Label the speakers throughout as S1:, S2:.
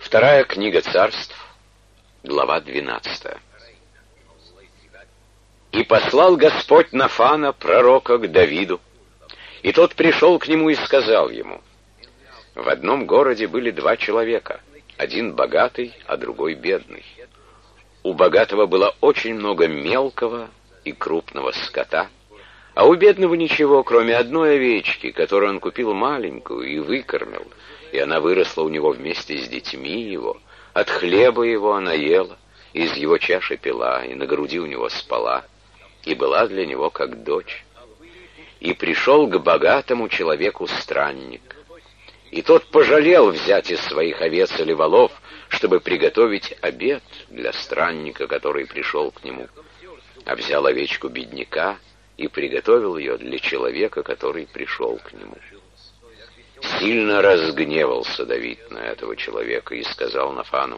S1: Вторая книга Царств, глава 12. «И послал Господь Нафана, пророка, к Давиду, и тот пришел к нему и сказал ему: в одном городе были два человека, один богатый, а другой бедный. У богатого было очень много мелкого и крупного скота, а у бедного ничего, кроме одной овечки, которую он купил маленькую и выкормил, и она выросла у него вместе с детьми его. От хлеба его она ела, из его чаши пила, и на груди у него спала, и была для него как дочь. И пришел к богатому человеку странник, и тот пожалел взять из своих овец или волов, чтобы приготовить обед для странника, который пришел к нему, а взял овечку бедняка и приготовил ее для человека, который пришел к нему. Сильно разгневался Давид на этого человека и сказал Нафану: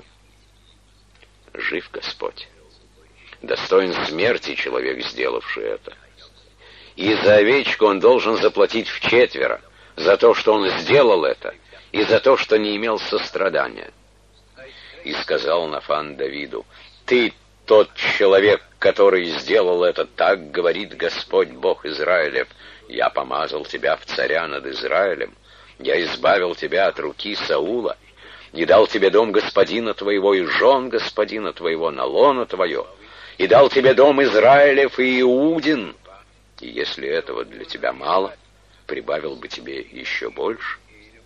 S1: жив Господь, достоин смерти человек, сделавший это. И за овечку он должен заплатить вчетверо, за то, что он сделал это, и за то, что не имел сострадания. И сказал Нафан Давиду: ты тот человек, который сделал это, так говорит Господь Бог Израилев: я помазал тебя в царя над Израилем, я избавил тебя от руки Саула, и дал тебе дом господина твоего и жен господина твоего на лоно твое, и дал тебе дом Израилев и Иудин, и если этого для тебя мало, прибавил бы тебе еще больше.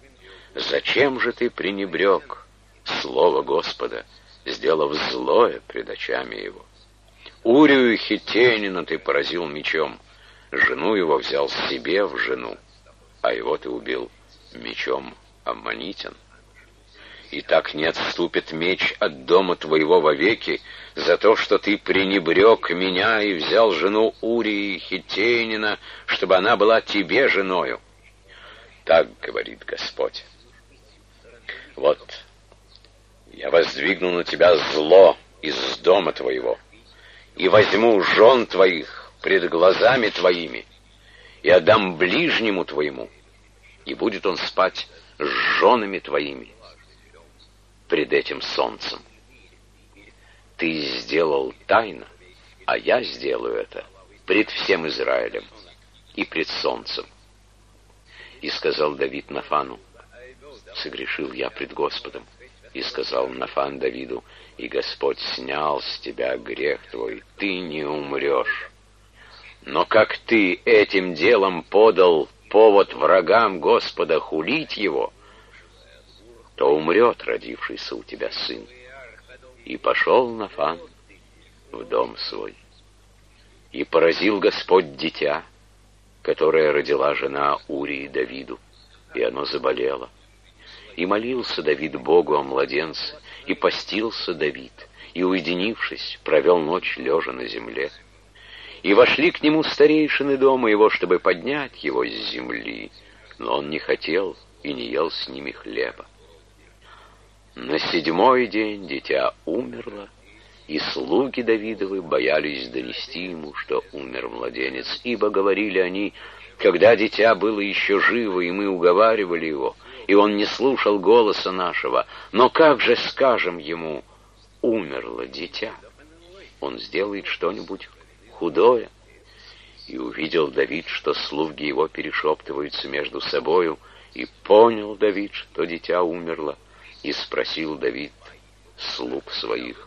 S1: Зачем же ты пренебрег слово Господа, сделав злое пред очами его? Урию хиттеянина ты поразил мечом, жену его взял себе в жену, а его ты убил мечом аммонитян. И так не отступит меч от дома твоего вовеки за то, что ты пренебрег меня и взял жену Урии хиттеянина, чтобы она была тебе женою. Так говорит Господь: вот, я воздвигну на тебя зло из дома твоего, и возьму жен твоих пред глазами твоими, и отдам ближнему твоему, и будет он спать с женами твоими пред этим солнцем. Ты сделал тайно, а я сделаю это пред всем Израилем и пред солнцем. И сказал Давид Нафану: согрешил я пред Господом. И сказал Нафан Давиду: и Господь снял с тебя грех твой, ты не умрешь. Но как ты этим делом подал повод врагам Господа хулить его, то умрет родившийся у тебя сын. И пошел Нафан в дом свой. И поразил Господь дитя, которое родила жена Урии Давиду, и оно заболело. И молился Давид Богу о младенце, и постился Давид, и, уединившись, провел ночь лежа на земле. И вошли к нему старейшины дома его, чтобы поднять его с земли, но он не хотел и не ел с ними хлеба. На 7-й день дитя умерло, и слуги Давидовы боялись донести ему, что умер младенец, ибо говорили они: когда дитя было еще живо, и мы уговаривали его, и он не слушал голоса нашего, но как же скажем ему: умерло дитя? Он сделает что-нибудь худое. И увидел Давид, что слуги его перешептываются между собою, и понял Давид, что дитя умерло, и спросил Давид слуг своих: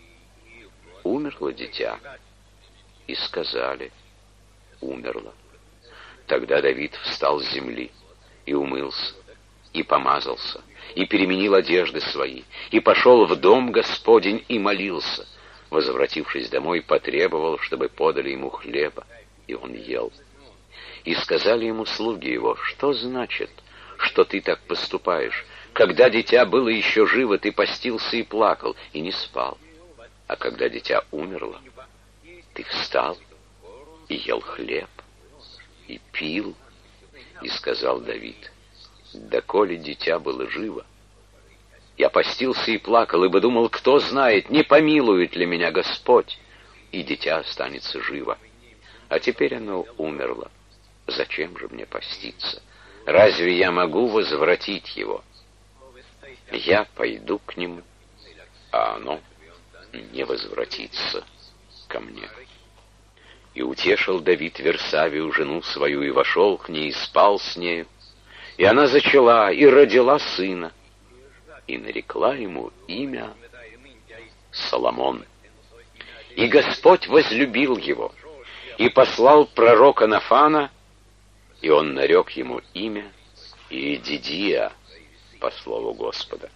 S1: умерло дитя? И сказали: умерло. Тогда Давид встал с земли, и умылся, и помазался, и переменил одежды свои, и пошел в дом Господень, и молился. Возвратившись домой, потребовал, чтобы подали ему хлеба, и он ел. И сказали ему слуги его: что значит, что ты так поступаешь? Когда дитя было еще живо, ты постился и плакал, и не спал. А когда дитя умерло, ты встал и ел хлеб, и пил. И сказал Давид: доколе дитя было живо, я постился и плакал, ибо думал, кто знает, не помилует ли меня Господь, и дитя останется живо. А теперь оно умерло. Зачем же мне поститься? Разве я могу возвратить его? я пойду к нему, а оно не возвратится ко мне. И утешил Давид Версавию, жену свою, и вошел к ней, и спал с нею. И она зачала, и родила сына, и нарекла ему имя Соломон. И Господь возлюбил его, и послал пророка Нафана, и он нарек ему имя Иедидия, по слову Господа.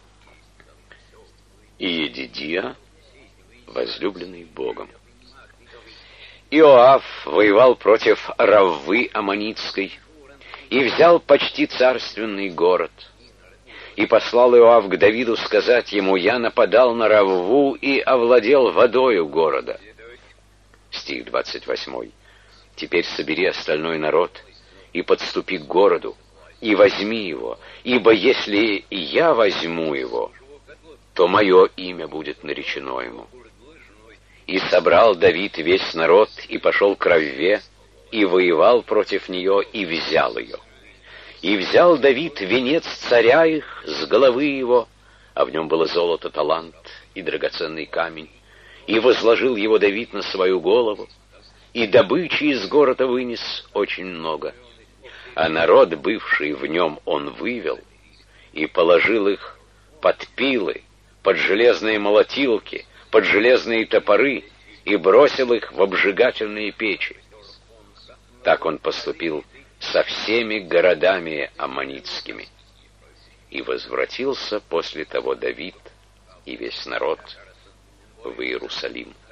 S1: Иедидия, возлюбленный Богом. Иоав воевал против Раввы Аммонитской и взял почти царственный город. И послал Иоав к Давиду сказать ему: «Я нападал на Равву и овладел водою города». Стих 28. «Теперь собери остальной народ и подступи к городу, и возьми его, ибо если я возьму его, то мое имя будет наречено ему». И собрал Давид весь народ, и пошел к Равве, и воевал против нее, и взял ее. И взял Давид венец царя их с головы его, а в нем было золото, талант и драгоценный камень, и возложил его Давид на свою голову, и добычи из города вынес очень много. А народ, бывший в нем, он вывел, и положил их под пилы, под железные молотилки, под железные топоры, и бросил их в обжигательные печи. Так он поступил со всеми городами аммонитскими. И возвратился после того Давид и весь народ в Иерусалим.